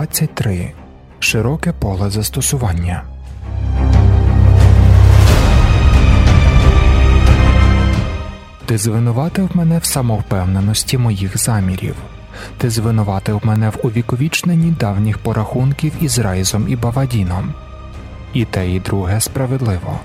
23. Широке поле застосування. Ти звинуватив мене в самовпевненості моїх замірів. Ти звинуватив мене в увіковічненні давніх порахунків із Райзом і Бавадіном. І те, і друге справедливо.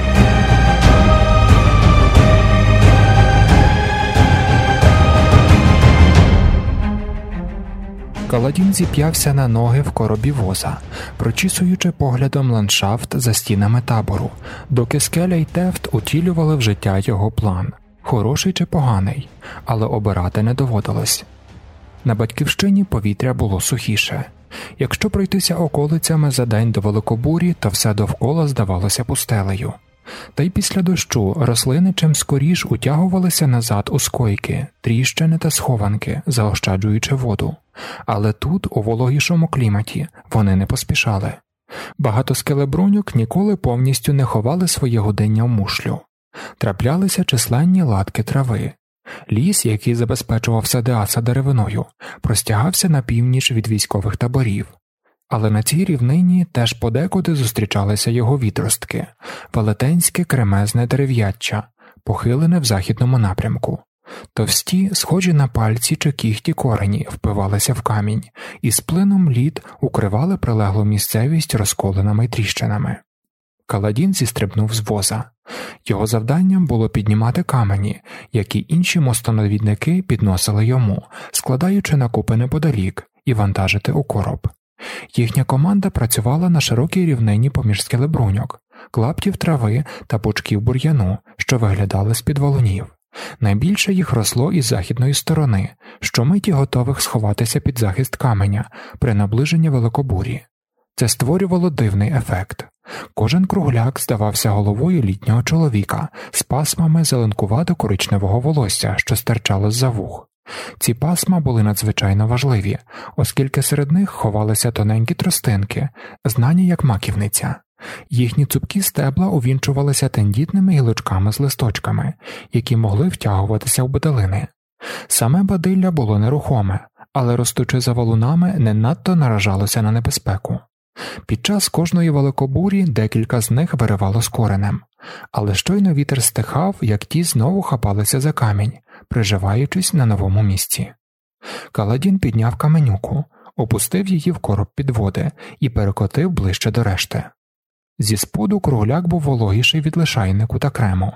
Каладін зіп'явся на ноги в коробі воза, прочісуючи поглядом ландшафт за стінами табору, доки Скеля й Тефт утілювали в життя його план. Хороший чи поганий, але обирати не доводилось. На батьківщині повітря було сухіше. Якщо пройтися околицями за день до великобурі, то все довкола здавалося пустелею. Та й після дощу рослини чим скоріш утягувалися назад у скойки, тріщини та схованки, заощаджуючи воду. Але тут, у вологішому кліматі, вони не поспішали. Багато скелебруньок ніколи повністю не ховали своє гудиння в мушлю. Траплялися численні латки трави. Ліс, який забезпечував Садеаса деревиною, простягався на північ від військових таборів. Але на цій рівнині теж подекуди зустрічалися його відростки – велетенське кремезне дерев'яччя, похилене в західному напрямку. Товсті, схожі на пальці чи кігті корені впивалися в камінь і з плином лід укривали прилеглу місцевість розколинами й тріщинами. Каладін зістрибнув з воза. Його завданням було піднімати камені, які інші мостоновідники підносили йому, складаючи на купи неподалік, і вантажити у короб. Їхня команда працювала на широкій рівнині поміж скелебруньок, клаптів трави та пучків бур'яну, що виглядали з-під валунів. Найбільше їх росло із західної сторони, щомиті готових сховатися під захист каменя при наближенні великобурі. Це створювало дивний ефект. Кожен кругляк здавався головою літнього чоловіка з пасмами зеленкувато-коричневого волосся, що стирчало з-за вух. Ці пасма були надзвичайно важливі, оскільки серед них ховалися тоненькі тростинки, знані як маківниця. Їхні цупкі стебла увінчувалися тендітними гілочками з листочками, які могли втягуватися в бадилини. Саме бадилля було нерухоме, але ростучи за валунами не надто наражалося на небезпеку. Під час кожної великобурі декілька з них виривало з коренем, але щойно вітер стихав, як ті знову хапалися за камінь, приживаючись на новому місці. Каладін підняв каменюку, опустив її в короб під води і перекотив ближче до решти. Зі споду кругляк був вологіший від лишайнику та крему.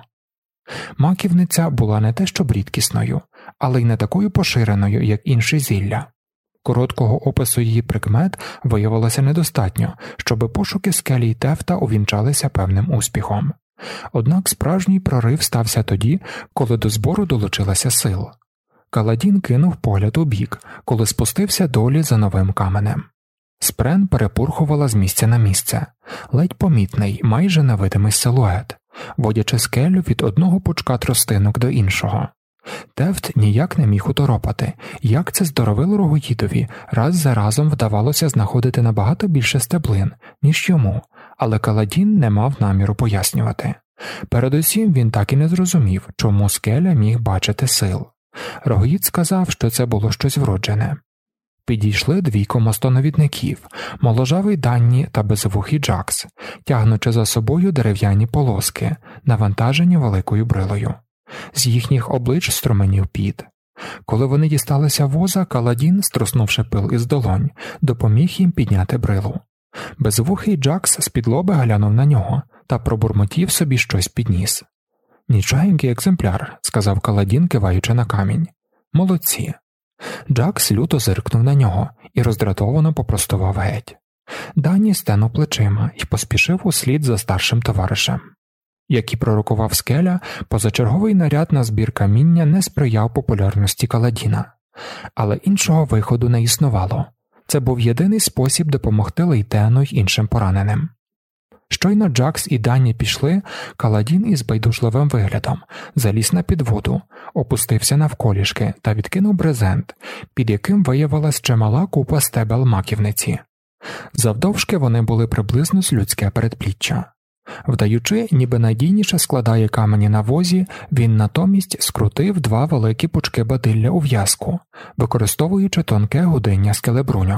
Маківниця була не те щоб рідкісною, але й не такою поширеною, як інші зілля. Короткого опису її прикмет виявилося недостатньо, щоби пошуки Скелі й Тефта увінчалися певним успіхом. Однак справжній прорив стався тоді, коли до збору долучилася сил. Каладін кинув погляд у бік, коли спустився долі за новим каменем. Спрен перепурхувала з місця на місце, ледь помітний, майже невидимий силует, водячи Скелю від одного пучка тростинок до іншого. Тефт ніяк не міг уторопати, як це здоровило-рогоїдові раз за разом вдавалося знаходити набагато більше стеблин, ніж йому, але Каладін не мав наміру пояснювати. Передусім він так і не зрозумів, чому Скеля міг бачити сил. Рогоїд сказав, що це було щось вроджене. Підійшли двійко мостоновідників, моложавий Данні та безвухий Джакс, тягнучи за собою дерев'яні полоски, навантажені великою брилою. З їхніх облич струменів піт. Коли вони дісталися воза, Каладін, струснувши пил із долонь, допоміг їм підняти брилу. Безвухий Джакс з-під-лоби глянув на нього та пробурмотів собі щось під ніс. «Нічогенький екземпляр», – сказав Каладін, киваючи на камінь. «Молодці». Джакс люто зиркнув на нього і роздратовано попростував геть. Дані стенув плечима і поспішив услід за старшим товаришем. Як і пророкував Скеля, позачерговий наряд на збір каміння не сприяв популярності Каладіна. Але іншого виходу не існувало. Це був єдиний спосіб допомогти Лейтену й іншим пораненим. Щойно Джакс і Дані пішли, Каладін із байдужливим виглядом заліз на підводу, опустився навколішки та відкинув брезент, під яким виявилась чимала купа стебел маківниці. Завдовжки вони були приблизно з людське передпліччя. Вдаючи, ніби надійніше складає камені на возі, він натомість скрутив два великі пучки бадилля у в'язку, використовуючи тонке гудиння скелебруньок.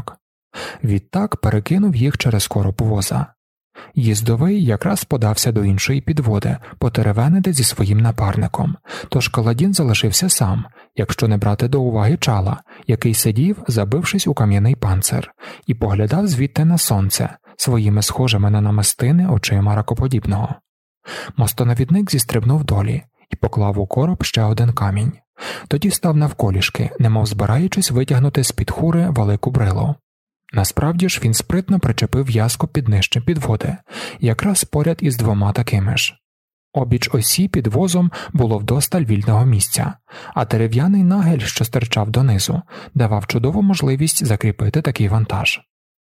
Відтак перекинув їх через короб воза. Їздовий якраз подався до іншої підводи потеревенити зі своїм напарником, тож Каладін залишився сам, якщо не брати до уваги Чала, який сидів, забившись у кам'яний панцир, і поглядав звідти на сонце своїми схожими на намистини очима ракоподібного. Мостонавідник зістрибнув долі і поклав у короб ще один камінь. Тоді став навколішки, немов збираючись витягнути з-під хури велику брилу. Насправді ж він спритно причепив в'язку під нижче підводи, якраз поряд із двома такими ж. Обіч осі під возом було вдосталь вільного місця, а дерев'яний нагель, що стирчав донизу, давав чудову можливість закріпити такий вантаж.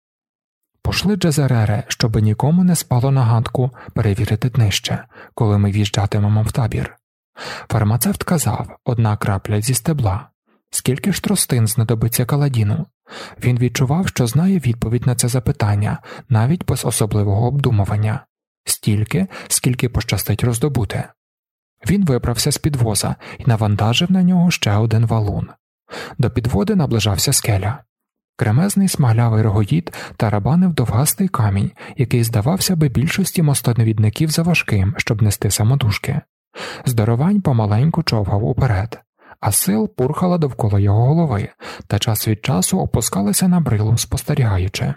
Пошли Джезерере, щоби нікому не спало на гадку перевірити днище, коли ми в'їжджатимемо в табір. Фармацевт казав, 1 крапля зі стебла. Скільки ж тростин знадобиться Каладіну? Він відчував, що знає відповідь на це запитання, навіть без особливого обдумування. Стільки, скільки пощастить роздобути. Він виправся з підвоза і навантажив на нього ще один валун. До підводи наближався скеля. Кремезний смаглявий рогоїд тарабанив довгастий камінь, який здавався би більшості мостонавідників заважким, щоб нести самотужки. Здоровань помаленьку човгав уперед, а сил пурхала довкола його голови та час від часу опускалася на брилу, спостерігаючи.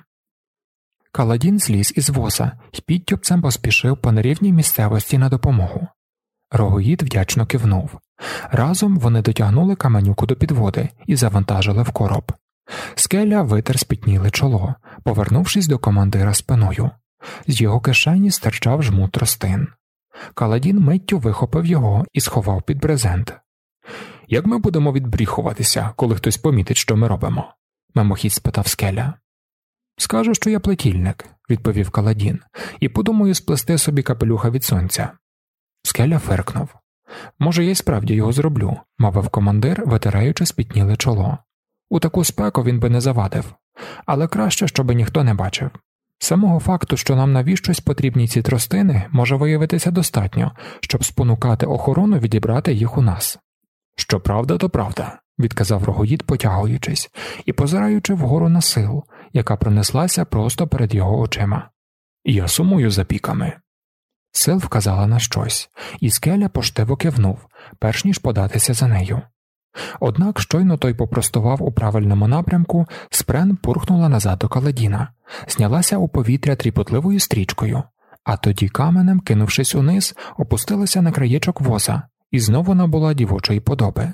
Каладін зліз із воза й підтюпцем поспішив по нерівній місцевості на допомогу. Рогоїд вдячно кивнув. Разом вони дотягнули каменюку до підводи і завантажили в короб. Скеля витер спітніле чоло, повернувшись до командира спиною. З його кишені стирчав жмут тростин. Каладін миттю вихопив його і сховав під брезент. «Як ми будемо відбріхуватися, коли хтось помітить, що ми робимо?» – мимохідь спитав Скеля. «Скажу, що я плетільник», – відповів Каладін, – «і подумаю сплести собі капелюха від сонця». Скеля фиркнув. «Може, я й справді його зроблю», – мовив командир, витираючи спітніле чоло. «У таку спеку він би не завадив. Але краще, щоби ніхто не бачив. Самого факту, що нам навіщось потрібні ці тростини, може виявитися достатньо, щоб спонукати охорону відібрати їх у нас». «Що правда, то правда», – відказав Рогоїд, потягуючись, і позираючи вгору на силу, яка пронеслася просто перед його очима. «Я сумую за піками». Сил вказала на щось, і Скеля поштиво кивнув, перш ніж податися за нею. Однак щойно той попростував у правильному напрямку, спрен пурхнула назад до Каладіна, знялася у повітря тріпотливою стрічкою, а тоді каменем, кинувшись униз, опустилася на краєчок воза і знову набула дівочої подоби.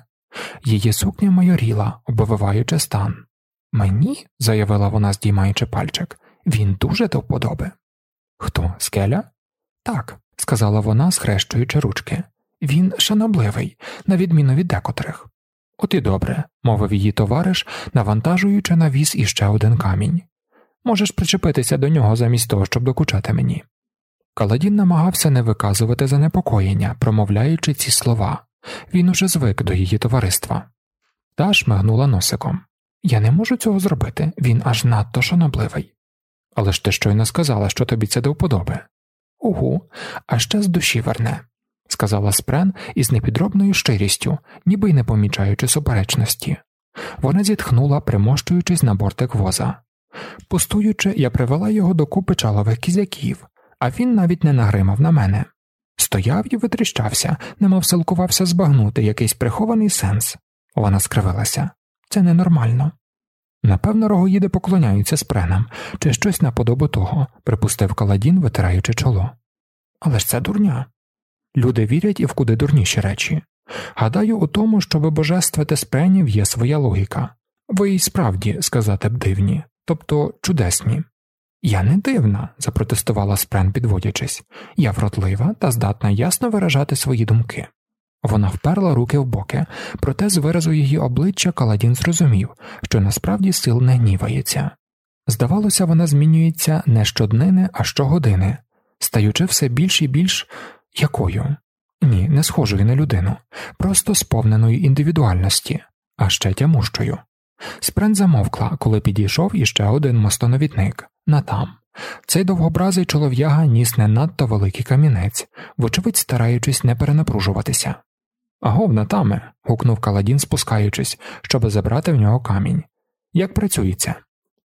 Її сукня майоріла, обвиваючи стан. «Мені?» – заявила вона, здіймаючи пальчик. «Він дуже до вподоби». «Хто, Скеля?» «Так», – сказала вона, схрещуючи ручки. «Він шанобливий, на відміну від декотрих». «От і добре», – мовив її товариш, навантажуючи на віз іще один камінь. «Можеш причепитися до нього замість того, щоб докучати мені». Каладін намагався не виказувати занепокоєння, промовляючи ці слова. Він уже звик до її товариства. Та шмигнула носиком. «Я не можу цього зробити, він аж надто шанобливий». «Але ж ти щойно сказала, що тобі це до вподоби». «Угу, а ще з душі верне», – сказала Спрен із непідробною щирістю, ніби й не помічаючи суперечності. Вона зітхнула, примощуючись на бортик воза. Пустуючи, я привела його до купи чалових кізяків, а він навіть не нагримав на мене. Стояв і витріщався, немов силкувався збагнути якийсь прихований сенс. Вона скривилася. Це ненормально. Напевно, рогоїди поклоняються спренам, чи щось наподобу того, припустив Каладін, витираючи чоло. Але ж це дурня. Люди вірять і в куди дурніші речі. Гадаю, у тому, щоби божествувати спренів, є своя логіка. Ви й справді, сказати б, дивні, тобто чудесні. «Я не дивна», – запротестувала Спрен, підводячись. «Я вродлива та здатна ясно виражати свої думки». Вона вперла руки в боки, проте з виразу її обличчя Каладін зрозумів, що насправді сил не гнівається. Здавалося, вона змінюється не щоднини, а щогодини, стаючи все більш і більш якою? Ні, не схожою на людину, просто сповненої індивідуальності, а ще тямущою. Спрен замовкла, коли підійшов іще один мостонавідник – Натам. Цей довгобразий чолов'яга ніс не надто великий камінець, вочевидь стараючись не перенапружуватися. «Агов, Натаме!» – гукнув Каладін, спускаючись, щоб забрати в нього камінь. «Як працюється?»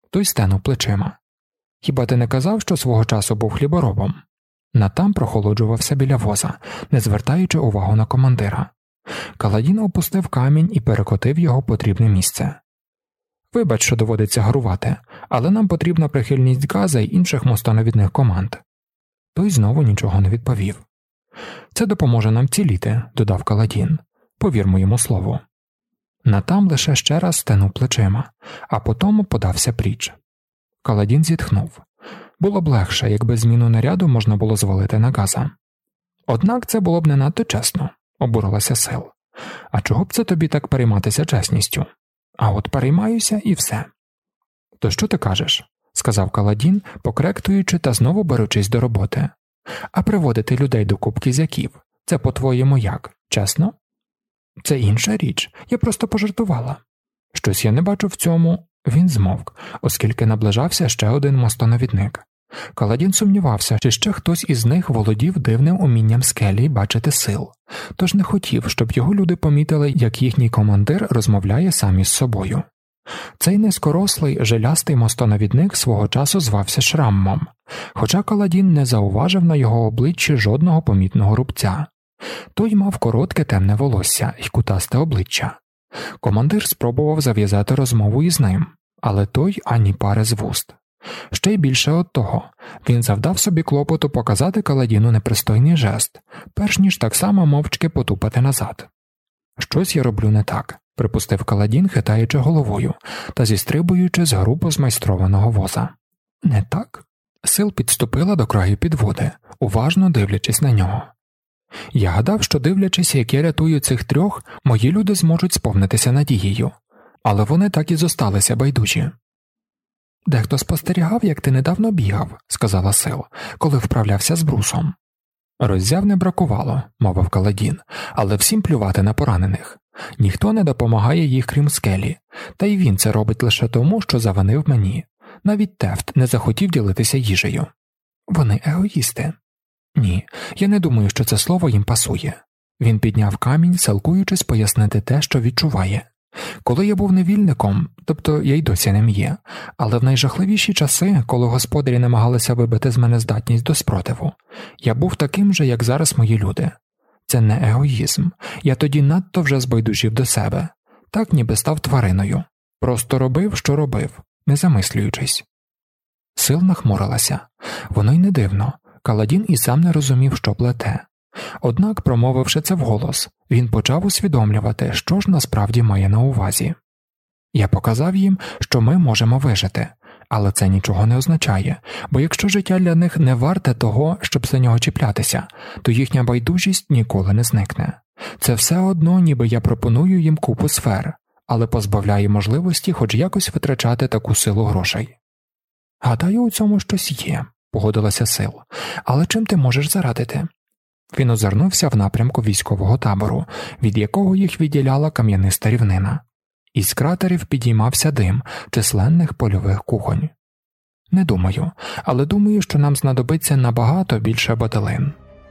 Той стенув плечима. «Хіба ти не казав, що свого часу був хліборобом?» Натан прохолоджувався біля воза, не звертаючи увагу на командира. Каладін опустив камінь і перекотив його в потрібне місце. «Вибач, що доводиться гарувати, але нам потрібна прихильність Газа й інших мостоновідних команд». Той знову нічого не відповів. «Це допоможе нам ціліти», – додав Каладін. «Повір моєму слову». Натан лише ще раз стенув плечима, а потім подався пріч. Каладін зітхнув. Було б легше, якби зміну наряду можна було звалити на Газа. «Однак це було б не надто чесно», – обурилася Сил. «А чого б це тобі так перейматися чесністю? А от переймаюся і все». «То що ти кажеш?» – сказав Каладін, покректуючи та знову беручись до роботи. «А приводити людей до куб кізяків – це по-твоєму як? Чесно?» «Це інша річ, я просто пожартувала». «Щось я не бачу в цьому». Він змовк, оскільки наближався ще один мостоновідник. Каладін сумнівався, чи ще хтось із них володів дивним умінням скелі бачити Сил, тож не хотів, щоб його люди помітили, як їхній командир розмовляє сам із собою. Цей низькорослий, жилястий мостоновідник свого часу звався Шраммом, хоча Каладін не зауважив на його обличчі жодного помітного рубця. Той мав коротке темне волосся й кутасте обличчя. Командир спробував зав'язати розмову із ним, але той ані пари з вуст. Ще й більше от того, він завдав собі клопоту показати Каладіну непристойний жест, перш ніж так само мовчки потупати назад. «Щось я роблю не так», – припустив Каладін, хитаючи головою та зістрибуючи з грубо змайстрованого воза. «Не так?» Сил підступила до краю підводи, уважно дивлячись на нього. «Я гадав, що дивлячись, як я рятую цих трьох, мої люди зможуть сповнитися надією, але вони так і зосталися байдужі». «Дехто спостерігав, як ти недавно бігав», – сказала Сил, коли вправлявся з брусом. «Роззяв не бракувало», – мовив Каладін, «але всім плювати на поранених. Ніхто не допомагає їх, крім скелі, та й він це робить лише тому, що завинив мені. Навіть Тефт не захотів ділитися їжею. Вони егоїсти». «Ні, я не думаю, що це слово їм пасує». Він підняв камінь, силкуючись пояснити те, що відчуває. «Коли я був невільником, тобто я й досі ним є, але в найжахливіші часи, коли господарі намагалися вибити з мене здатність до спротиву, я був таким же, як зараз мої люди. Це не егоїзм, я тоді надто вже збайдужив до себе, так ніби став твариною. Просто робив, що робив, не замислюючись». Сил нахмурилася. Воно й не дивно. Каладін і сам не розумів, що плете. Однак, промовивши це вголос, він почав усвідомлювати, що ж насправді має на увазі. «Я показав їм, що ми можемо вижити, але це нічого не означає, бо якщо життя для них не варте того, щоб за нього чіплятися, то їхня байдужість ніколи не зникне. Це все одно, ніби я пропоную їм купу сфер, але позбавляю можливості хоч якось витрачати таку силу грошей». «Гадаю, у цьому щось є», – погодилася Сил, «але чим ти можеш зарадити?» Він озирнувся в напрямку військового табору, від якого їх відділяла кам'яниста рівнина. Із кратерів підіймався дим численних польових кухонь. «Не думаю, але думаю, що нам знадобиться набагато більше баталин».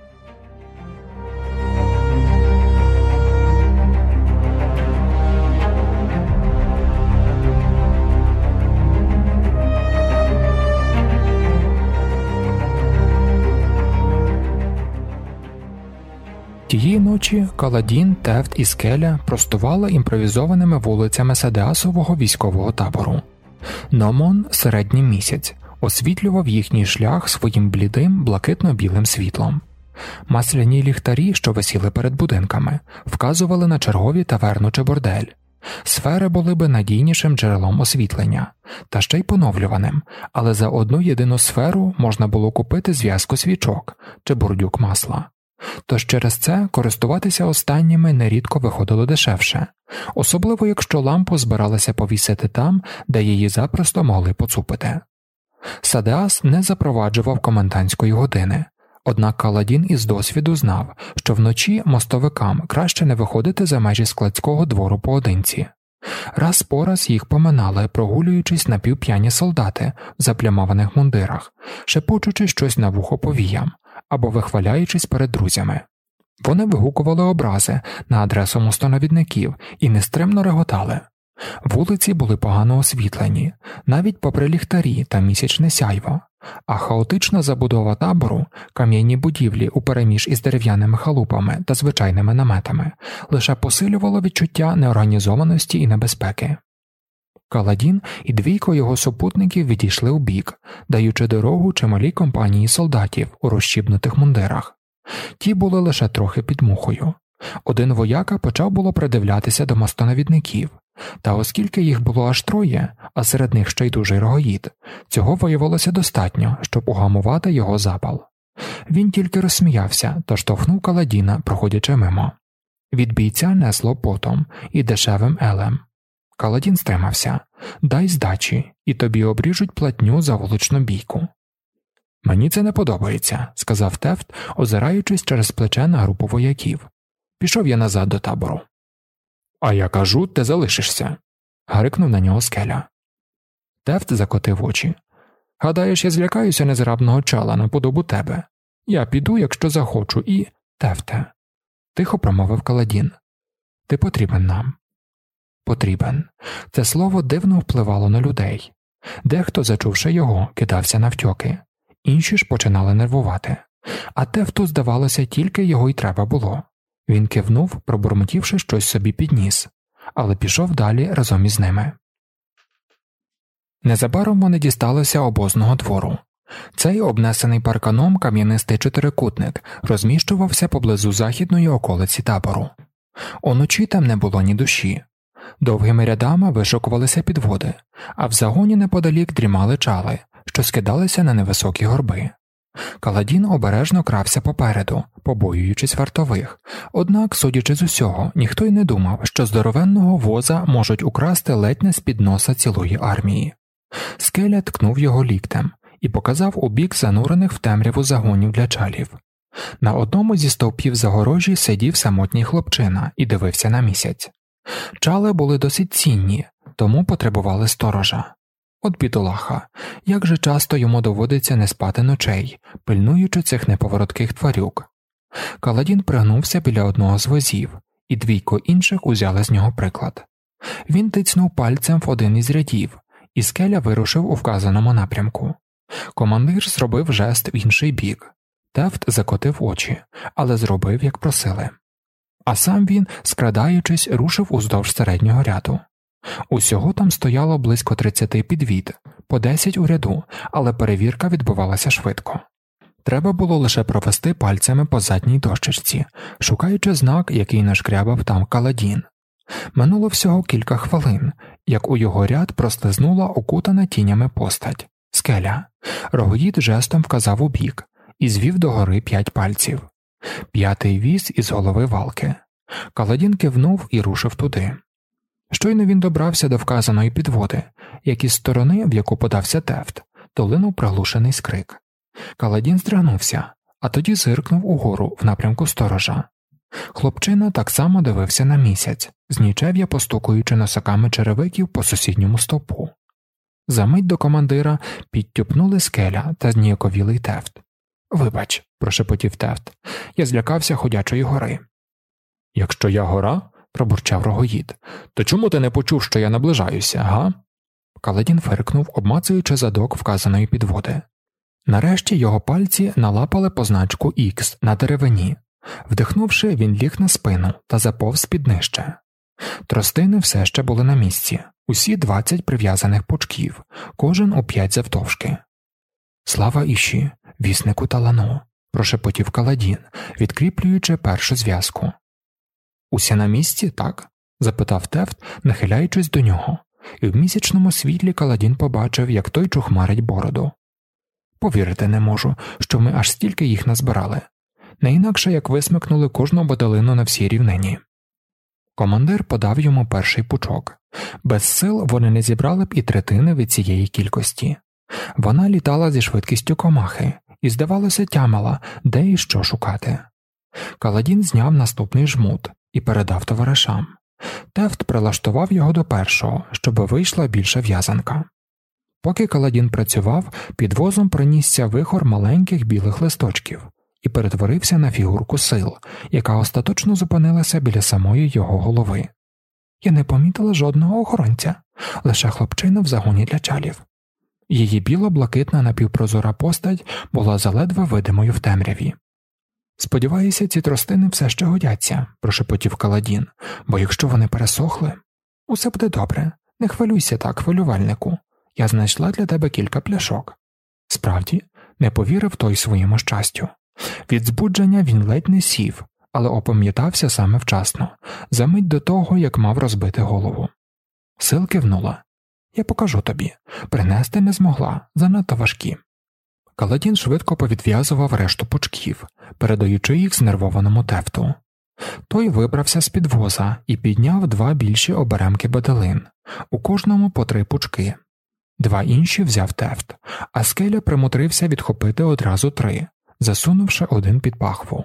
Тієї ночі Каладін, Тефт і Скеля простували імпровізованими вулицями Садеасового військового табору. Номон, середній місяць, освітлював їхній шлях своїм блідим, блакитно-білим світлом. Масляні ліхтарі, що висіли перед будинками, вказували на чергові таверну чи бордель. Сфери були би надійнішим джерелом освітлення, та ще й поновлюваним, але за одну єдину сферу можна було купити зв'язку свічок чи бурдюк масла. Тож через це користуватися останніми нерідко виходило дешевше, особливо якщо лампу збиралися повісити там, де її запросто могли поцупити. Садеас не запроваджував комендантської години, однак Каладін із досвіду знав, що вночі мостовикам краще не виходити за межі складського двору поодинці. Раз по раз їх поминали, прогулюючись напівп'яні солдати в заплямованих мундирах, шепочучи щось на вухо повіям, або вихваляючись перед друзями. Вони вигукували образи на адресу мостоновідників і нестримно реготали. Вулиці були погано освітлені, навіть попри ліхтарі та місячне сяйво, а хаотична забудова табору, кам'яні будівлі упереміж із дерев'яними халупами та звичайними наметами, лише посилювало відчуття неорганізованості і небезпеки. Каладін і двійко його супутників відійшли убік, даючи дорогу чималій компанії солдатів у розщібнутих мундирах. Ті були лише трохи під мухою. Один вояка почав було придивлятися до мостонавідників, та оскільки їх було аж троє, а серед них ще й дужий Рогоїд, цього виявилося достатньо, щоб угамувати його запал. Він тільки розсміявся та штовхнув Каладіна, проходячи мимо. Від бійця несло потом і дешевим елем. Каладін стримався. «Дай здачі, і тобі обріжуть платню за вуличну бійку». «Мені це не подобається», – сказав Тефт, озираючись через плече на групу вояків. Пішов я назад до табору. «А я кажу, ти залишишся», – гарикнув на нього Скеля. Тефт закотив очі. «Гадаєш, я злякаюся незграбного чала наподобу тебе? Я піду, якщо захочу, і... Тефте», – тихо промовив Каладін. «Ти потрібен нам». «Потрібен». Це слово дивно впливало на людей. Дехто, зачувши його, кидався навтьоки. Інші ж починали нервувати. А Тефту, здавалося, тільки його й треба було. Він кивнув, пробурмотівши щось собі під ніс, але пішов далі разом із ними. Незабаром вони дісталися обозного двору. Цей обнесений парканом кам'янистий чотирикутник розміщувався поблизу західної околиці табору. Уночі там не було ні душі. Довгими рядами вишукувалися підводи, а в загоні неподалік дрімали чали, що скидалися на невисокі горби. Каладін обережно крався попереду, побоюючись вартових, однак, судячи з усього, ніхто й не думав, що здоровенного воза можуть украсти ледь не з-під носа цілої армії. Скеля ткнув його ліктем і показав у бік занурених в темряву загонів для чалів. На одному зі стовпів загорожі сидів самотній хлопчина і дивився на місяць. Чали були досить цінні, тому потребували сторожа. От бідолаха, як же часто йому доводиться не спати ночей, пильнуючи цих неповоротких тварюк. Каладін пригнувся біля одного з возів, і двійко інших узяли з нього приклад. Він тицнув пальцем в один із рядів, і Скеля вирушив у вказаному напрямку. Командир зробив жест в інший бік. Тефт закотив очі, але зробив, як просили. А сам він, скрадаючись, рушив уздовж середнього ряду. Усього там стояло близько 30 підвід, по 10 у ряду, але перевірка відбувалася швидко. Треба було лише провести пальцями по задній дощечці, шукаючи знак, який нашкрябав там Каладін. Минуло всього кілька хвилин, як у його ряд прослизнула окутана тінями постать. Скеля. Рогоїд жестом вказав у бік і звів догори 5 пальців. 5-й віз із голови валки. Каладін кивнув і рушив туди. Щойно він добрався до вказаної підводи, як із сторони, в яку подався Тефт, долинув приглушений скрик. Каладін здригнувся, а тоді зиркнув угору в напрямку сторожа. Хлопчина так само дивився на місяць, знічев'я постукуючи носаками черевиків по сусідньому стовпу. Замить до командира підтюпнули Скеля та зніяковілий Тефт. «Вибач», – прошепотів Тефт, – «я злякався ходячої гори». «Якщо я гора», – пробурчав Рогоїд, – «то чому ти не почув, що я наближаюся, га?» Каладін фиркнув, обмацуючи задок вказаної підводи. Нарешті його пальці налапали позначку X на деревині. Вдихнувши, він ліг на спину та заповз під нижче. Тростини все ще були на місці, усі 20 прив'язаних пучків, кожен у 5 завтовшки. «Слава Іші, віснику Талану», – прошепотів Каладін, відкріплюючи першу зв'язку. «Усі на місці, так?» – запитав Тефт, нахиляючись до нього, і в місячному світлі Каладін побачив, як той чухмарить бороду. «Повірити не можу, що ми аж стільки їх назбирали. Не інакше, як висмикнули кожну бодалину на всій рівнині». Командир подав йому перший пучок. Без сил вони не зібрали б і третини від цієї кількості. Вона літала зі швидкістю комахи і, здавалося, тямила, де і що шукати. Каладін зняв наступний жмут і передав товаришам. Тефт прилаштував його до першого, щоб вийшла більша в'язанка. Поки Каладін працював, під возом пронісся вихор маленьких білих листочків і перетворився на фігурку сил, яка остаточно зупинилася біля самої його голови. Я не помітила жодного охоронця, лише хлопчина в загоні для чалів. Її біло-блакитна напівпрозора постать була заледве видимою в темряві. «Сподіваюся, ці тростини все ще годяться», – прошепотів Каладін, «бо якщо вони пересохли, усе буде добре, не хвилюйся так, хвилювальнику, я знайшла для тебе кілька пляшок». Справді, не повірив той своєму щастю. Від збудження він ледь не сів, але опам'ятався саме вчасно, за мить до того, як мав розбити голову. Сил кивнула. «Я покажу тобі. Принести не змогла, занадто важкі». Каладін швидко повідв'язував решту пучків, передаючи їх знервованому Тефту. Той вибрався з-під воза і підняв 2 більші оберемки баделин, у кожному по 3 пучки. 2 інші взяв Тефт, а Скеля примутрився відхопити одразу 3, засунувши один під пахву.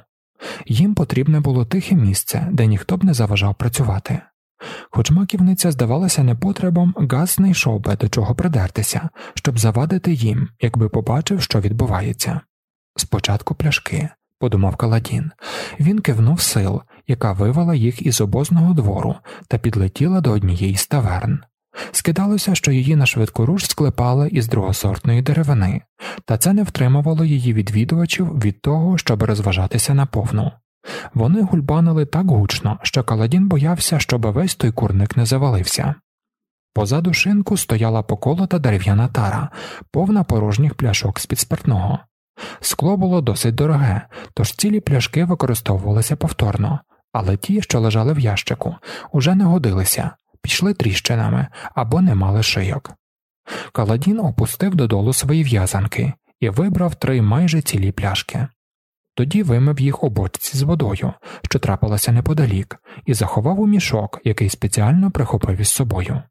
Їм потрібне було тихе місце, де ніхто б не заважав працювати. Хоч маківниця здавалася непотребом, Газ знайшов би до чого придертися, щоб завадити їм, якби побачив, що відбувається. «Спочатку пляшки», – подумав Каладін. Він кивнув Сил, яка вивела їх із обозного двору та підлетіла до однієї з таверн. Скидалося, що її на швидкоруч склепали із другосортної деревини, та це не втримувало її відвідувачів від того, щоб розважатися наповну. Вони гульбанили так гучно, що Каладін боявся, щоб весь той курник не завалився. Позаду шинку стояла поколота дерев'яна тара, повна порожніх пляшок з-під спиртного. Скло було досить дороге, тож цілі пляшки використовувалися повторно, але ті, що лежали в ящику, уже не годилися, пішли тріщинами або не мали шийок. Каладін опустив додолу свої в'язанки і вибрав 3 майже цілі пляшки. Тоді вимив їх у бочці з водою, що трапилася неподалік, і заховав у мішок, який спеціально прихопив із собою.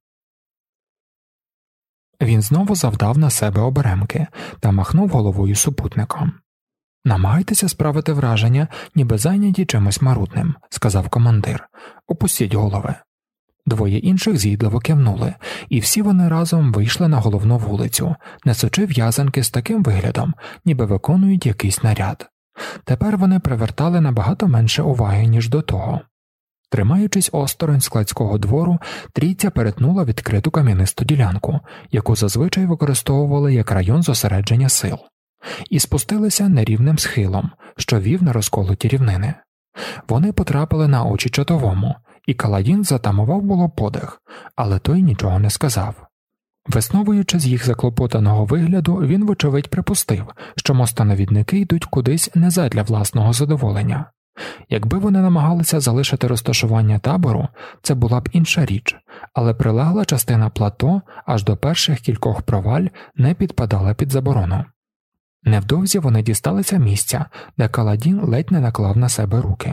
Він знову завдав на себе оберемки та махнув головою супутником. «Намагайтеся справити враження, ніби зайняті чимось марудним», – сказав командир. «Опустіть голови». 2 інших згідливо кивнули, і всі вони разом вийшли на головну вулицю, несучи в'язанки з таким виглядом, ніби виконують якийсь наряд. Тепер вони привертали набагато менше уваги, ніж до того. Тримаючись осторонь складського двору, трійця перетнула відкриту кам'янисту ділянку, яку зазвичай використовували як район зосередження сил, і спустилися нерівним схилом, що вів на розколоті рівнини. Вони потрапили на очі чотовому, і Каладін затамував було подих, але той нічого не сказав. Висновуючи з їх заклопотаного вигляду, він вочевидь припустив, що мостанавідники йдуть кудись не задля власного задоволення. Якби вони намагалися залишити розташування табору, це була б інша річ, але прилегла частина плато аж до перших кількох проваль не підпадала під заборону. Невдовзі вони дісталися місця, де Каладін ледь не наклав на себе руки.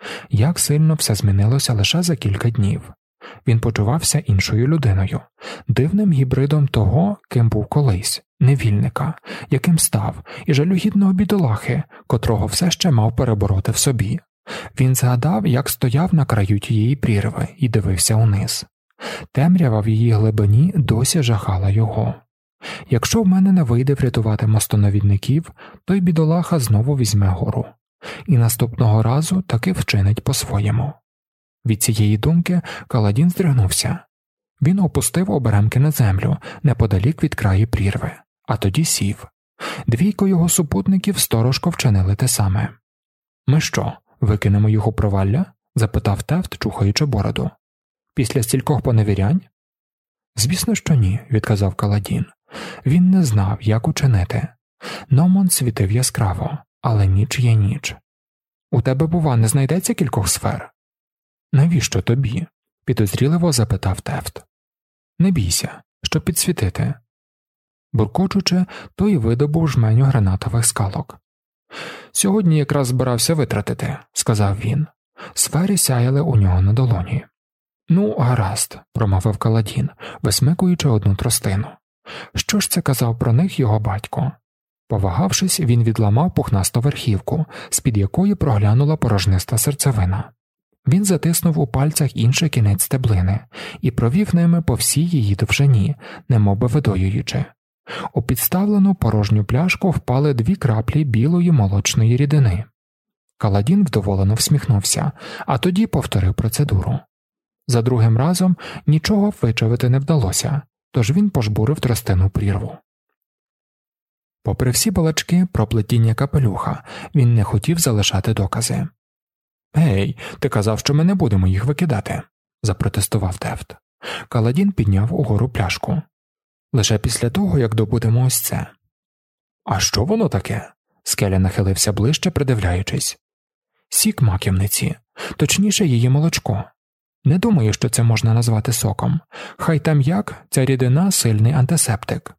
Як сильно все змінилося лише за кілька днів. Він почувався іншою людиною, дивним гібридом того, ким був колись, невільника, яким став, і жалюгідного бідолахи, котрого все ще мав перебороти в собі. Він згадав, як стояв на краю тієї прірви і дивився униз. Темрява в її глибині досі жахала його. Якщо в мене не вийде врятувати мостоновідників, той бідолаха знову візьме гору. І наступного разу таки вчинить по-своєму. Від цієї думки Каладін здригнувся. Він опустив оберемки на землю, неподалік від краї прірви, а тоді сів. 2 його супутників сторожко вчинили те саме. «Ми що, викинемо його провалля?» – запитав Тефт, чухаючи бороду. «Після стількох поневірянь?» «Звісно, що ні», – відказав Каладін. Він не знав, як учинити. Номон світив яскраво, але ніч є ніч. «У тебе, бува, не знайдеться кількох сфер?» «Навіщо тобі?» – підозріливо запитав Тефт. «Не бійся, щоб підсвітити». Буркочучи, той видобув жменю гранатових скалок. «Сьогодні якраз збирався витратити», – сказав він. Сфери сяяли у нього на долоні. «Ну, гаразд», – промовив Каладін, висмикуючи одну тростину. Що ж це казав про них його батько? Повагавшись, він відламав пухнасту верхівку, з-під якої проглянула порожниста серцевина. Він затиснув у пальцях інший кінець стеблини і провів ними по всій її довжині, немовби видоюючи. У підставлену порожню пляшку впали 2 краплі білої молочної рідини. Каладін вдоволено всміхнувся, а тоді повторив процедуру. За другим разом нічого вичавити не вдалося, тож він пожбурив тростину прірву. Попри всі балачки про плетіння капелюха, він не хотів залишати докази. «Гей, ти казав, що ми не будемо їх викидати», – запротестував Тефт. Каладін підняв угору пляшку. «Лише після того, як добудемо ось це». «А що воно таке?» – Скеля нахилився ближче, придивляючись. «Сік маківниці, точніше її молочко. Не думаю, що це можна назвати соком. Хай там як, ця рідина – сильний антисептик».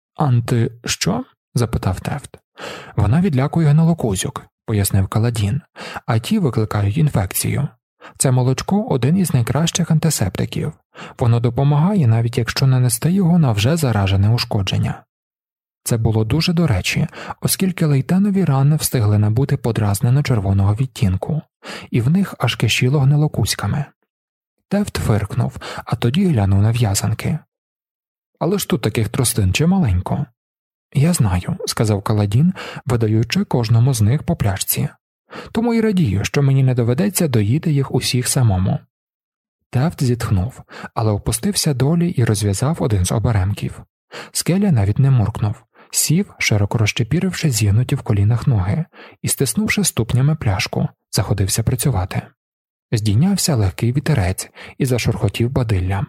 «Що?» – запитав Тефт. «Вона відлякує гнилокузюк», – пояснив Каладін, «а ті викликають інфекцію. Це молочко – один із найкращих антисептиків. Воно допомагає, навіть якщо нанести його на вже заражене ушкодження». Це було дуже до речі, оскільки Лейтенові рани встигли набути подразнено-червоного відтінку, і в них аж кишіло гнилокузьками. Тефт фиркнув, а тоді глянув на в'язанки. «Але ж тут таких тростин чималенько». «Я знаю», – сказав Каладін, видаючи кожному з них по пляшці. «Тому й радію, що мені не доведеться доїти їх усіх самому». Тефт зітхнув, але опустився долі і розв'язав один з оберемків. Скеля навіть не муркнув, сів, широко розчепіривши зігнуті в колінах ноги, і, стиснувши ступнями пляшку, заходився працювати. Здійнявся легкий вітерець і зашурхотів бадиллям.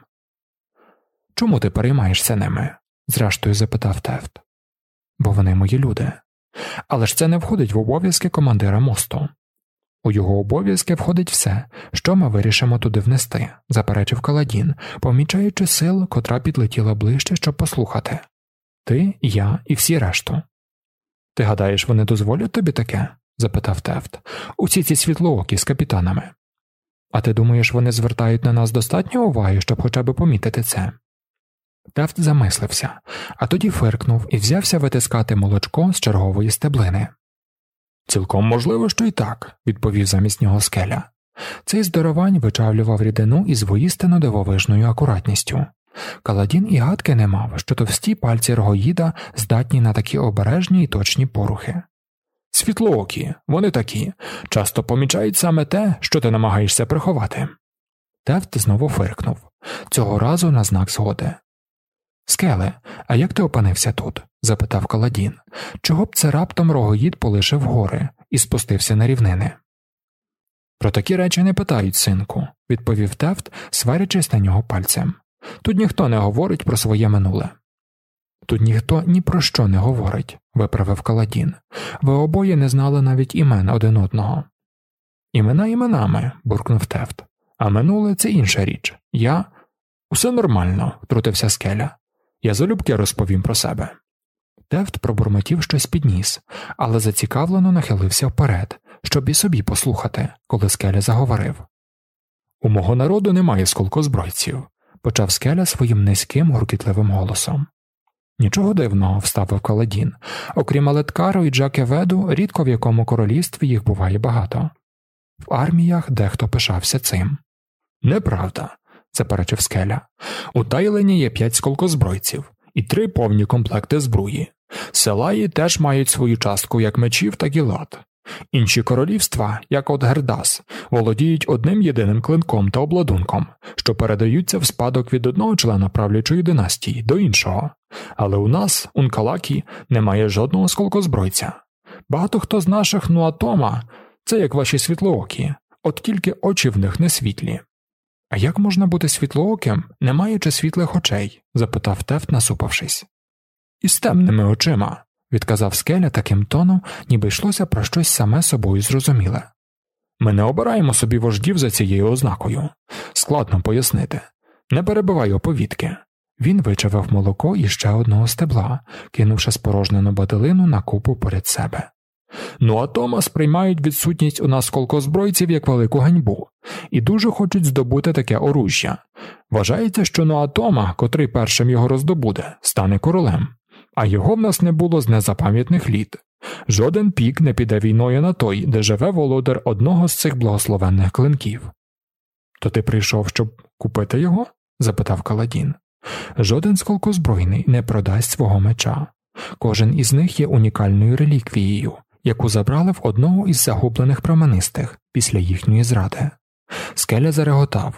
«Чому ти переймаєшся ними?» – зрештою запитав Тефт. «Бо вони мої люди. Але ж це не входить в обов'язки командира мосту». «У його обов'язки входить все, що ми вирішимо туди внести», – заперечив Каладін, помічаючи сил, котра підлетіла ближче, щоб послухати. «Ти, я і всі решту». «Ти гадаєш, вони дозволять тобі таке?» – запитав Тефт. «Усі ці світлоокі з капітанами». «А ти думаєш, вони звертають на нас достатньо уваги, щоб хоча б помітити це?» Тефт замислився, а тоді фиркнув і взявся витискати молочко з чергової стеблини. «Цілком можливо, що й так», – відповів замість нього Скеля. Цей здоровань вичавлював рідину із воістину дивовижною акуратністю. Каладін і гадки не мав, що товсті пальці рогоїда здатні на такі обережні і точні порухи. «Світлоокі, вони такі, часто помічають саме те, що ти намагаєшся приховати». Тефт знову фиркнув, цього разу на знак згоди. «Скеле, а як ти опинився тут?» – запитав Каладін. «Чого б це раптом рогоїд полишив гори і спустився на рівнини?» «Про такі речі не питають, синку», – відповів Тефт, сварячись на нього пальцем. «Тут ніхто не говорить про своє минуле». «Тут ніхто ні про що не говорить», – виправив Каладін. «Ви обоє не знали навіть імен один одного». «Імена іменами», – буркнув Тефт. «А минуле – це інша річ. Я...» «Усе нормально», – втрутився Скеля. «Я залюбки розповім про себе». Тефт пробурмотів щось під ніс, але зацікавлено нахилився вперед, щоб і собі послухати, коли Скеля заговорив. «У мого народу немає сколкозбройців», – почав Скеля своїм низьким гуркітливим голосом. «Нічого дивного», – вставив Каладін. «Окрім Алеткару і Джакеведу, рідко в якому королівстві їх буває багато. В арміях дехто пишався цим». «Неправда», – заперечив Скеля. «У Тайлені є 5 сколкозбройців і 3 повні комплекти збруї. Селаї теж мають свою частку як мечів, так і лад. Інші королівства, як от Гердас, володіють одним єдиним клинком та обладунком, що передаються в спадок від одного члена правлячої династії до іншого. Але у нас, Ункалакі, немає жодного сколкозбройця. Багато хто з наших Нуатома – це як ваші світлоокі, от тільки очі в них не світлі». «А як можна бути світлооким, не маючи світлих очей?» – запитав Тефт, насупившись. «Із темними очима», – відказав Скеля таким тоном, ніби йшлося про щось саме собою зрозуміле. «Ми не обираємо собі вождів за цією ознакою. Складно пояснити. Не перебивай оповідки». Він вичавив молоко із ще одного стебла, кинувши спорожнену бадилину на купу поряд себе. «Нуатома сприймають відсутність у нас сколкозбройців як велику ганьбу і дуже хочуть здобути таке оружжя. Вважається, що Нуатома, котрий першим його роздобуде, стане королем. А його в нас не було з незапам'ятних літ. Жоден пік не піде війною на той, де живе володар одного з цих благословенних клинків». «То ти прийшов, щоб купити його?» – запитав Каладін. «Жоден сколкозбройний не продасть свого меча. Кожен із них є унікальною реліквією, яку забрали в одного із загублених променистих після їхньої зради». Скеля зареготав.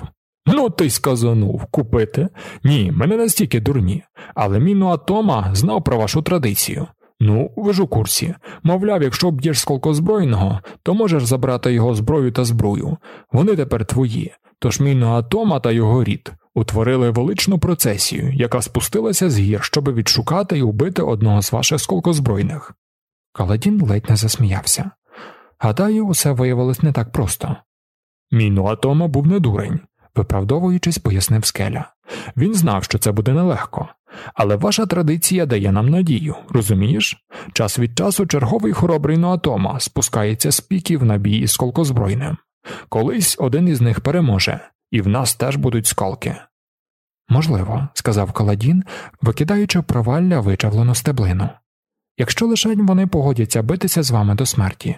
Ну ти й сказанув, купити? Ні, ми не настільки дурні, але Міну Атома знав про вашу традицію. Ну, ви ж у курсі. Мовляв, якщо б'єш сколкозбройного, то можеш забрати його зброю та збрую. Вони тепер твої. Тож Міну Атома та його рід утворили величну процесію, яка спустилася з гір, щоби відшукати і убити одного з ваших сколкозбройних. Каладін ледь не засміявся. Гадаю, усе виявилось не так просто. Міну Атома був не дурень, виправдовуючись, пояснив Скеля. Він знав, що це буде нелегко. Але ваша традиція дає нам надію, розумієш? Час від часу черговий хоробрий Ноатома спускається з піків на бій із сколкозбройним. Колись один із них переможе, і в нас теж будуть скалки. Можливо, сказав Каладін, викидаючи в провалля вичавлену стеблину. Якщо лишень вони погодяться битися з вами до смерті.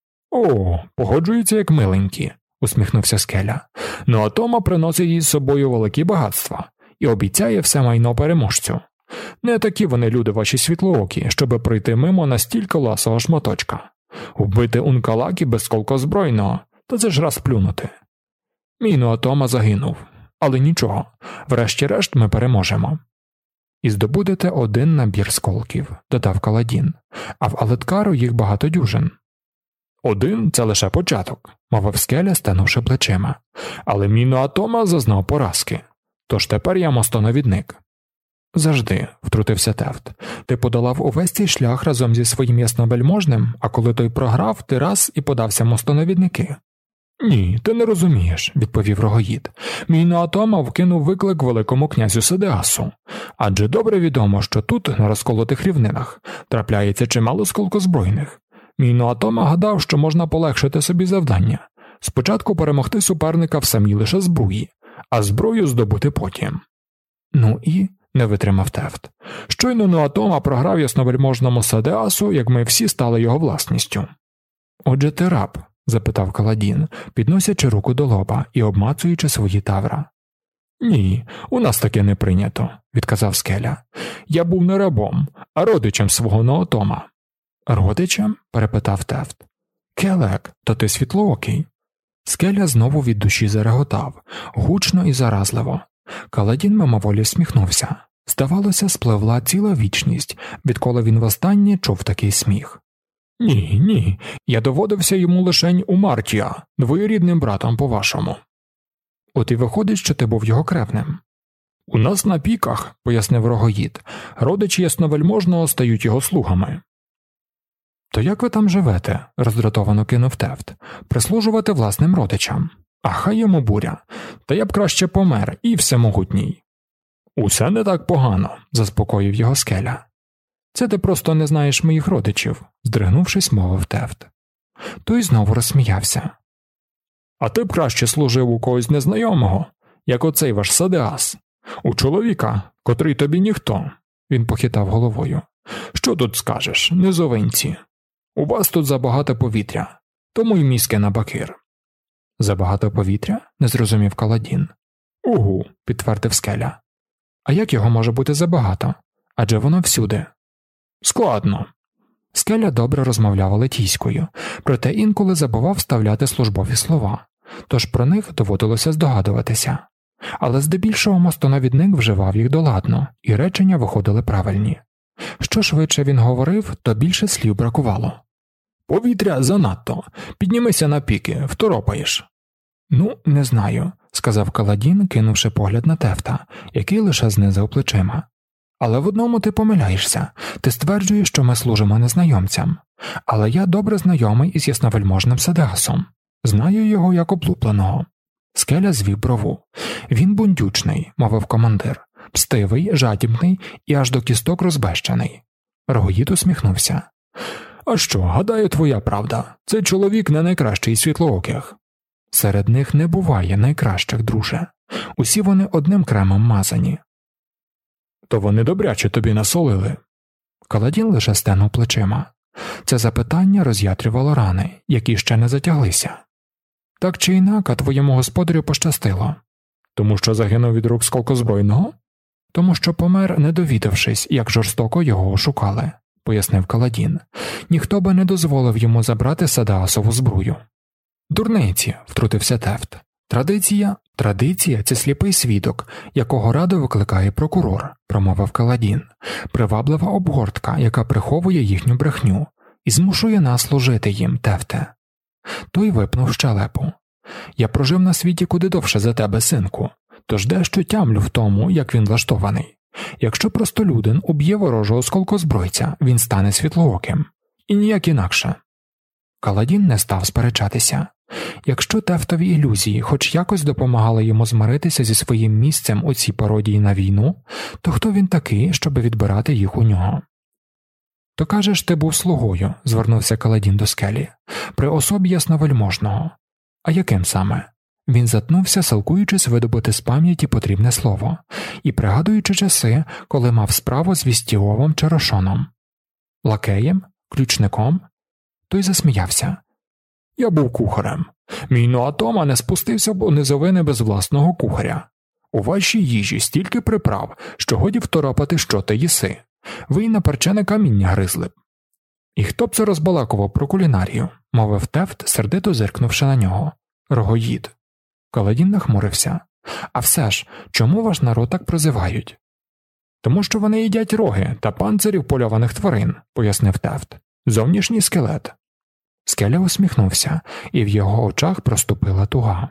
О, погоджуються як миленькі, усміхнувся Скеля. Ноатома приносить із собою великі багатства і обіцяє все майно переможцю. Не такі вони люди ваші світлоокі, щоби пройти мимо настільки ласого шматочка. Вбити Ункалакі без сколкозбройного, то це ж раз плюнути. Мій Ноатома загинув, але нічого, врешті-решт ми переможемо. І здобудете один набір сколків, додав Каладін, а в Алеткару їх багато дюжин. Один – це лише початок, мовив Скеля, стенувши плечима, але мій Ноатома зазнав поразки. Тож тепер я мостоновідник. Завжди, втрутився Тефт. Ти подолав увесь цей шлях разом зі своїм ясновельможним, а коли той програв, ти раз і подався мостоновідники. Ні, ти не розумієш, відповів Рогоїд. Мій Ноатома вкинув виклик великому князю Сидеасу. Адже добре відомо, що тут, на розколотих рівнинах, трапляється чимало сколкозбройних. Мій Ноатома гадав, що можна полегшити собі завдання. Спочатку перемогти суперника в самій лише збруї, а зброю здобути потім. Ну і, не витримав Тефт. Щойно Ноатома програв ясновельможному Сидеасу, як ми всі стали його власністю. Отже ти раб? Запитав Каладін, підносячи руку до лоба і обмацуючи свої тавра. Ні, у нас таке не прийнято, відказав Скеля. Я був не рабом, а родичем свого Ноатома. Родичем? Перепитав Тефт. Келек, то ти світлоокий. Скеля знову від душі зареготав, гучно і заразливо. Каладін мимоволі всміхнувся. Здавалося, спливла ціла вічність, відколи він востаннє чув такий сміх. Ні, я доводився йому лишень у Мартія, двоюрідним братом по-вашому. От і виходить, що ти був його кревним. У нас на піках, пояснив Рогоїд, родичі ясновельможного стають його слугами. То як ви там живете? Роздратовано кинув Тефт. Прислужувати власним родичам. А хай йому буря, та я б краще помер і всемогутній. Усе не так погано, заспокоїв його Скеля. Це ти просто не знаєш моїх родичів, здригнувшись, мовив Тефт. Той знову розсміявся. А ти б краще служив у когось незнайомого, як оцей ваш Сидеас. У чоловіка, котрий тобі ніхто, він похитав головою. Що тут скажеш, низовинці? У вас тут забагато повітря, тому й мізки на бакир. Забагато повітря? Не зрозумів Каладін. Угу, підтвердив Скеля. А як його може бути забагато? Адже воно всюди. Складно. Скеля добре розмовляв алетійською, проте інколи забував вставляти службові слова, тож про них доводилося здогадуватися. Але здебільшого мостоновідник вживав їх доладно, і речення виходили правильні. Що швидше він говорив, то більше слів бракувало. Повітря занадто. Піднімися на піки, второпаєш. Ну, не знаю, сказав Каладін, кинувши погляд на Тефта, який лише знизав плечима. Але в одному ти помиляєшся. Ти стверджуєш, що ми служимо незнайомцям. Але я добре знайомий із ясновельможним Сидеасом. Знаю його як облупленого. Скеля звів брову. Він бундючний, мовив командир. Пстивий, жадібний і аж до кісток розбещений. Рогоїд усміхнувся. А що, гадаю, твоя правда. Цей чоловік не найкращий із світлооких. Серед них не буває найкращих, друже. Усі вони одним кремом мазані. То вони добряче тобі насолили. Каладін лише стенув плечима. Це запитання роз'ятрювало рани, які ще не затяглися. Так чи інак, а твоєму господарю пощастило. Тому що загинув від рук сколкозбройного? Тому що помер, не довідавшись, як жорстоко його ошукали, пояснив Каладін. Ніхто би не дозволив йому забрати Сидеасову збрую. Дурниці, втрутився Тефт. Традиція – це сліпий свідок, якого радо викликає прокурор, промовив Каладін. Приваблива обгортка, яка приховує їхню брехню і змушує нас служити їм, Тефте. Той випнув щелепу. Я прожив на світі куди довше за тебе, синку, тож дещо тямлю в тому, як він влаштований. Якщо простолюдин уб'є ворожого осколкозбройця, він стане світлооким. І ніяк інакше. Каладін не став сперечатися. Якщо Тефтові ілюзії хоч якось допомагали йому змиритися зі своїм місцем у цій пародії на війну, то хто він такий, щоби відбирати їх у нього? «То кажеш, ти був слугою», – звернувся Каладін до Скелі, – «при особі ясновельможного». «А яким саме?» Він затнувся, силкуючись видобути з пам'яті потрібне слово, і пригадуючи часи, коли мав справу з Вістіовом чи Рошоном. «Лакеєм? Ключником?» Той засміявся. «Я був кухарем. Мій Ноатома не спустився б у низовини без власного кухаря. У вашій їжі стільки приправ, що годі второпати, що ти їси. Ви й на перчене каміння гризли б». «І хто б це розбалакував про кулінарію?» – мовив Тефт, сердито зиркнувши на нього. «Рогоїд». Каладін нахмурився. «А все ж, чому ваш народ так прозивають?» «Тому що вони їдять роги та панцирів польованих тварин», – пояснив Тефт. «Зовнішній скелет». Скеля усміхнувся, і в його очах проступила туга.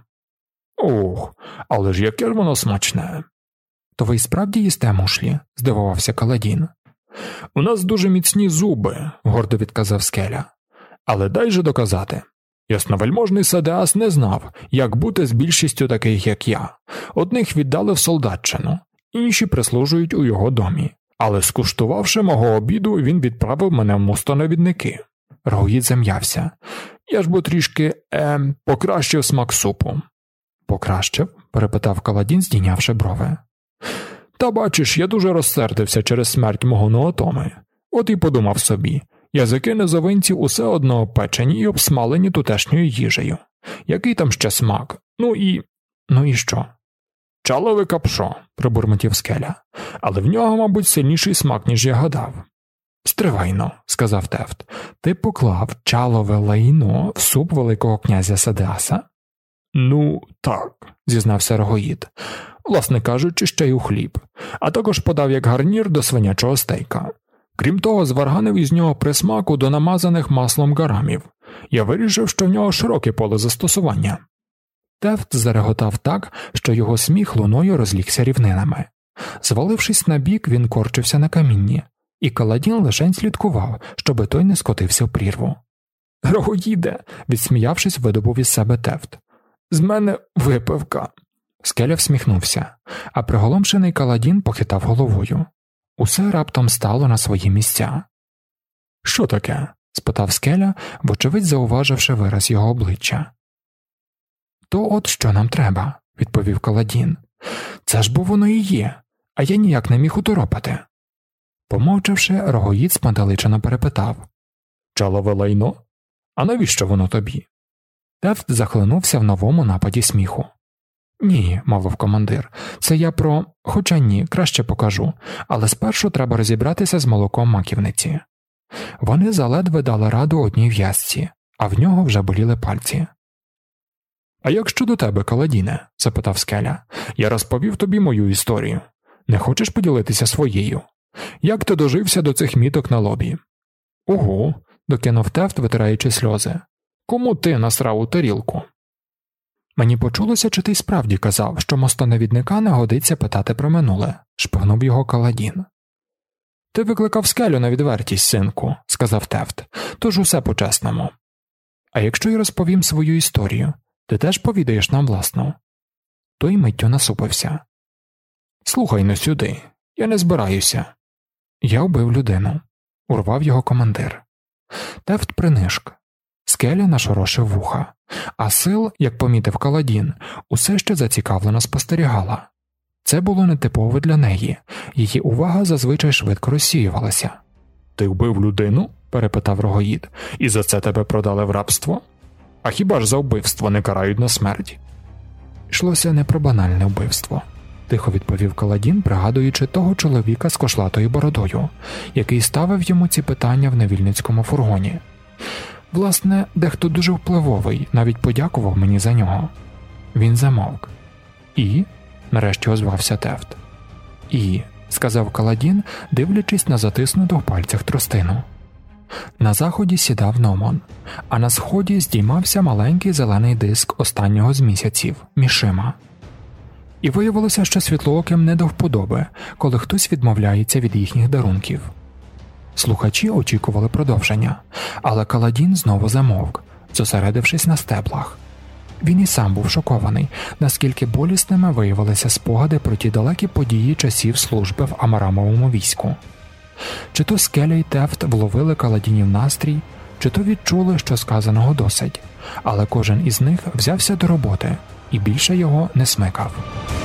«Ох, але ж яке ж воно смачне!» «То ви й справді їсте мушлі?» – здивувався Каладін. «У нас дуже міцні зуби», – гордо відказав Скеля. «Але дай же доказати. Ясновельможний Садеас не знав, як бути з більшістю таких, як я. Одних віддали в солдатчину, інші прислужують у його домі. Але скуштувавши мого обіду, він відправив мене в мостонавідники». Рогоїд зам'явся. «Я ж бо трішки, покращив смак супу». «Покращив?» – перепитав Каладін, здійнявши брови. «Та бачиш, я дуже розсердився через смерть мого Ноатоми. От і подумав собі, язики низовинців усе одно опечені і обсмалені тутешньою їжею. Який там ще смак? Ну і що?» «Чалове капшо», – пробурмотів Скеля. «Але в нього, мабуть, сильніший смак, ніж я гадав». «Стривайно», – сказав Тефт, – «ти поклав чалове лайно в суп великого князя Садеаса?» «Ну, так», – зізнався Рогоїд. «Власне кажучи, ще й у хліб. А також подав як гарнір до свинячого стейка. Крім того, зварганив із нього присмаку до намазаних маслом гарамів. Я вирішив, що в нього широке поле застосування». Тефт зареготав так, що його сміх луною розлігся рівнинами. Звалившись на бік, він корчився на камінні, і Каладін лишень слідкував, щоби той не скотився в прірву. «Рогоїде!» – відсміявшись, видобув із себе Тефт. «З мене випивка!» Скеля всміхнувся, а приголомшений Каладін похитав головою. Усе раптом стало на свої місця. «Що таке?» – спитав Скеля, вочевидь зауваживши вираз його обличчя. «То от що нам треба», – відповів Каладін. «Це ж бо воно і є, а я ніяк не міг уторопати». Помовчавши, Рогоїд спантеличено перепитав. «Чалове лайно? А навіщо воно тобі?» Тефт захлинувся в новому нападі сміху. «Ні», – мовив командир, – «це я про… Хоча ні, краще покажу, але спершу треба розібратися з молоком маківниці». Вони заледве дали раду одній в'язці, а в нього вже боліли пальці. «А як щодо тебе, Каладіне?» – запитав Скеля. «Я розповів тобі мою історію. Не хочеш поділитися своєю? Як ти дожився до цих міток на лобі?» «Ого», – докинув Тефт, витираючи сльози. «Кому ти насрав у тарілку?» «Мені почулося, чи ти справді казав, що мостонавідника не годиться питати про минуле», – шпигнув його Каладін. «Ти викликав Скелю на відвертість, синку», – сказав Тефт, – «тож усе по-чесному. А якщо я розповім свою історію, ти теж повідаєш нам власну?» Той миттю насупився. «Слухай-но сюди, я не збираюся». «Я вбив людину», – урвав його командир. Тефт принишк. Скеля нашорошив вуха, а Сил, як помітив Каладін, усе ще зацікавлено спостерігала. Це було нетипово для неї, її увага зазвичай швидко розсіювалася. «Ти вбив людину?» – перепитав Рогоїд. «І за це тебе продали в рабство? А хіба ж за вбивство не карають на смерть?» «Йшлося не про банальне вбивство», – тихо відповів Каладін, пригадуючи того чоловіка з кошлатою бородою, який ставив йому ці питання в невільницькому фургоні. «Власне, дехто дуже впливовий, навіть подякував мені за нього. Він замовк. «І?» – нарешті озвався Тефт. «І?» – сказав Каладін, дивлячись на затиснуту в пальцях тростину. На заході сідав Номон, а на сході здіймався маленький зелений диск останнього з місяців – Мішима. І виявилося, що світлооким не до вподоби, коли хтось відмовляється від їхніх дарунків. Слухачі очікували продовження, але Каладін знову замовк, зосередившись на стеблах. Він і сам був шокований, наскільки болісними виявилися спогади про ті далекі події часів служби в Амарамовому війську. Чи то Скеля й Тефт вловили Каладінів настрій, чи то відчули, що сказаного досить, але кожен із них взявся до роботи і більше його не смикав.